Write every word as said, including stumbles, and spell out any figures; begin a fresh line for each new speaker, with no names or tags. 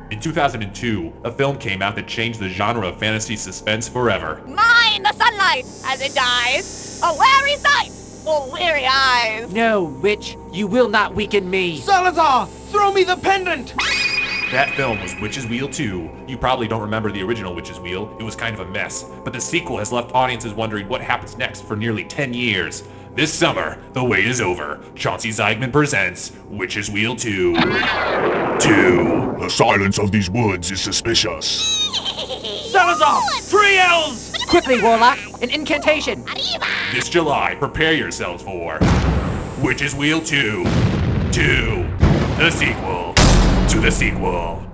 In two thousand two, a film came out that changed the genre of fantasy suspense forever.
Mine the sunlight as it dies. A wary sight for weary eyes.
No, witch, you will not weaken me.
Salazar, throw me the pendant!
That film was Witch's Wheel two. You probably don't remember the original Witch's Wheel. It was kind of a mess. But the sequel has left audiences wondering what happens next for nearly ten years. This summer, the wait is over. Chauncey Zeigman presents Witch's Wheel two. two.
The silence of these woods is suspicious.
Salazar, three elves!
Quickly, Warlock, an incantation.
This July, prepare yourselves for Witch's Wheel two. two. The sequel to the sequel.